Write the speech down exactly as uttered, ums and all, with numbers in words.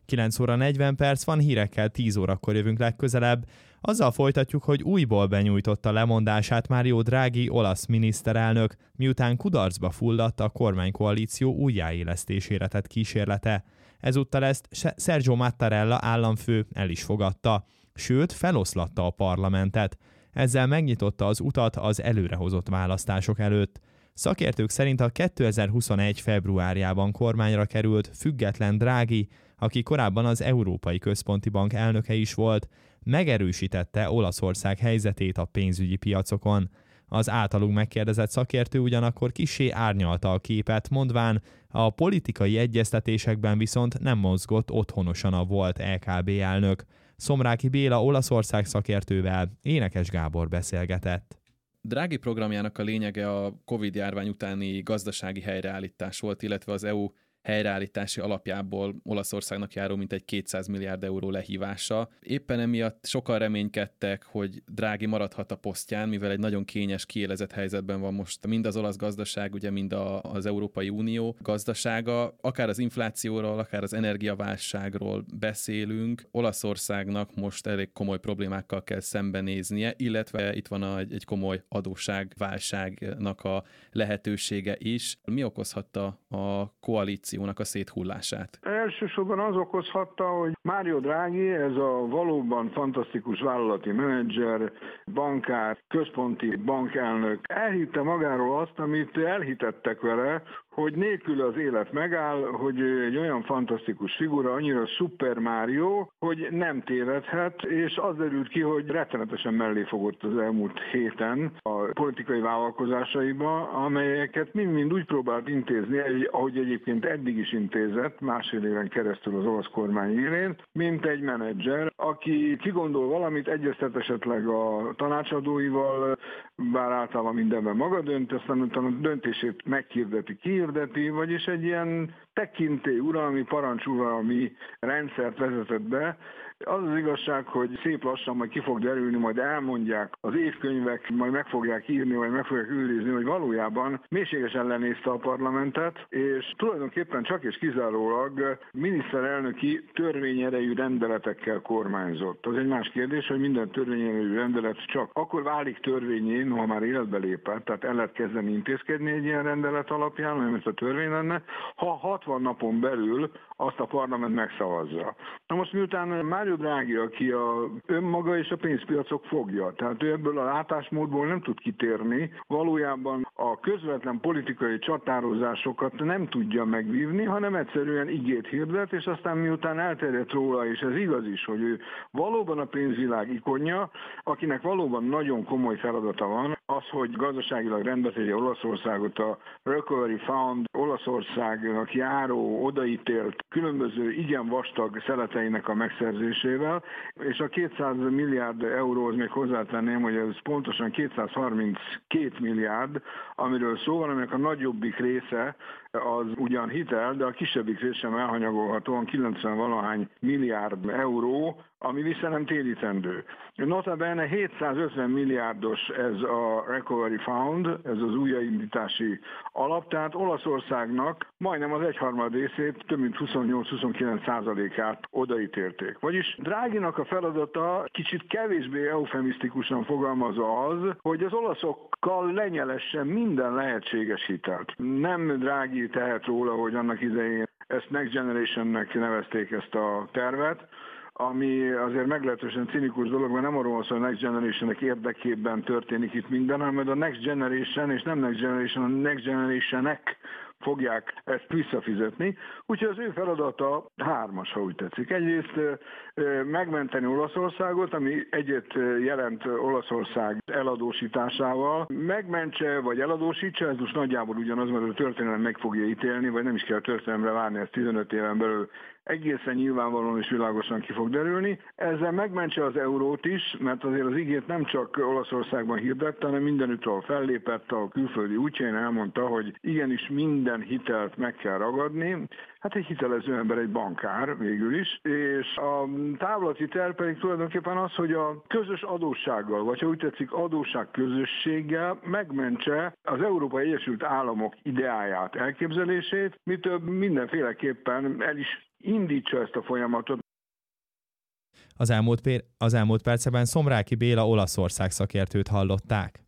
kilenc óra negyven perc van, hírekkel tíz órakor jövünk legközelebb. Azzal folytatjuk, hogy újból benyújtotta lemondását Mario Draghi olasz miniszterelnök, miután kudarcba fulladt a kormánykoalíció újjáélesztésére tett kísérlete. Ezúttal ezt Sergio Mattarella államfő el is fogadta, sőt feloszlatta a parlamentet. Ezzel megnyitotta az utat az előrehozott választások előtt. Szakértők szerint a kétezer-huszonegy februárjában kormányra került független Draghi, aki korábban az Európai Központi Bank elnöke is volt, megerősítette Olaszország helyzetét a pénzügyi piacokon. Az általunk megkérdezett szakértő ugyanakkor kissé árnyalta a képet, mondván, a politikai egyeztetésekben viszont nem mozgott otthonosan a volt é ká bé elnök. Szomráki Béla Olaszország szakértővel Énekes Gábor beszélgetett. Draghi programjának a lényege a Covid-járvány utáni gazdasági helyreállítás volt, illetve az é u helyreállítási alapjából Olaszországnak járó mintegy kétszáz milliárd euró lehívása. Éppen emiatt sokan reménykedtek, hogy Draghi maradhat a posztján, mivel egy nagyon kényes, kiélezett helyzetben van most mind az olasz gazdaság, ugye mind a, az Európai Unió gazdasága. Akár az inflációról, akár az energiaválságról beszélünk. Olaszországnak most elég komoly problémákkal kell szembenéznie, illetve itt van egy, egy komoly adósságválságnak a lehetősége is. Mi okozhatta a koalíció a széthullását? Elsősorban az okozhatta, hogy Mario Draghi, ez a valóban fantasztikus vállalati menedzser, bankár, központi bankelnök elhitte magáról azt, amit elhitettek vele, hogy nélkül az élet megáll, hogy egy olyan fantasztikus figura, annyira Super Mario, hogy nem tévedhet, és az derült ki, hogy rettenetesen mellé fogott az elmúlt héten a politikai vállalkozásaiba, amelyeket mind-mind úgy próbált intézni, ahogy egyébként eddig is intézett, másfél éven keresztül az olasz kormány élén, mint egy menedzser, aki kigondol valamit, egyeztet esetleg a tanácsadóival, bár általában mindenben maga dönt, aztán utána a döntését meghirdeti, kihirdeti, vagyis egy ilyen tekintély uralmi, parancsuralmi rendszert vezetett be. Az az igazság, hogy szép lassan majd ki fog derülni, majd elmondják az évkönyvek, majd meg fogják írni, vagy meg fogják őrizni, hogy valójában mélységesen lenézte a parlamentet, és tulajdonképpen csak és kizárólag miniszterelnöki törvényerejű rendeletekkel kormányzott. Az egy más kérdés, hogy minden törvényerejű rendelet csak akkor válik törvényé, ha már életbe lépett, tehát el lehet kezdeni intézkedni egy ilyen rendelet alapján, nem ez a törvény lenne, ha hatvan napon belül azt a parlament megszavazza. Na most miután Mario Draghi, aki a önmaga és a pénzpiacok fogja, tehát ő ebből a látásmódból nem tud kitérni, valójában a közvetlen politikai csatározásokat nem tudja megvívni, hanem egyszerűen igét hirdet, és aztán miután elterjedt róla, és ez igaz is, hogy ő valóban a pénzvilág ikonja, akinek valóban nagyon komoly feladata van, az, hogy gazdaságilag rendbe tegye Olaszországot, a Recovery Fund Olaszországnak járó, odaítélt különböző igen vastag szeleteinek a megszerzésével, és a kétszáz milliárd euróhoz még hozzátenném, hogy ez pontosan kétszázharminckét milliárd, amiről szó van, aminek a nagyobbik része az ugyan hitel, de a kisebbik része sem elhanyagolhatóan kilencven valahány milliárd euró, ami vissza nem térítendő. Notabene hétszázötven milliárdos ez a Recovery Fund, ez az újraindítási alap, tehát Olaszországnak majdnem az egyharmad részét, több mint huszonnyolc-huszonkilenc százalékát odaítélték. Vagyis Draghinak a feladata kicsit kevésbé eufemisztikusan fogalmazva az, hogy az olaszokkal lenyelessen minden lehetséges hitelt. Nem Draghi tehet róla, hogy annak idején ezt Next Generation-nek nevezték ezt a tervet, ami azért meglehetősen cinikus dolog, mert nem arról van szó, hogy a Next Generation-nek érdekében történik itt minden, hanem a Next Generation, és nem Next Generation, a Next Generation-ek fogják ezt visszafizetni. Úgyhogy az ő feladata hármas, ha úgy tetszik. Egyrészt megmenteni Olaszországot, ami egyet jelent Olaszország eladósításával. Megmentse vagy eladósítsa, ez most nagyjából ugyanaz, mert a történelem meg fogja ítélni, vagy nem is kell a történelemre várni, ez tizenöt éven belül egészen nyilvánvalóan és világosan ki fog derülni. Ezzel megmentse az eurót is, mert azért az igét nem csak Olaszországban hirdette, hanem mindenütt, ahol fellépett a külföldi útjain, elmondta, hogy igenis minden hitelt meg kell ragadni. Hát egy hitelező ember, egy bankár végül is, és a távlati terv pedig tulajdonképpen az, hogy a közös adóssággal, vagy ha úgy tetszik adósság közösséggel megmentse az Európai Egyesült Államok ideáját, elképzelését, mi több mindenféleképpen el is indítsa ezt a folyamatot. Az elmúlt, pér, az elmúlt perceben Szomráki Béla Olaszország szakértőt hallották.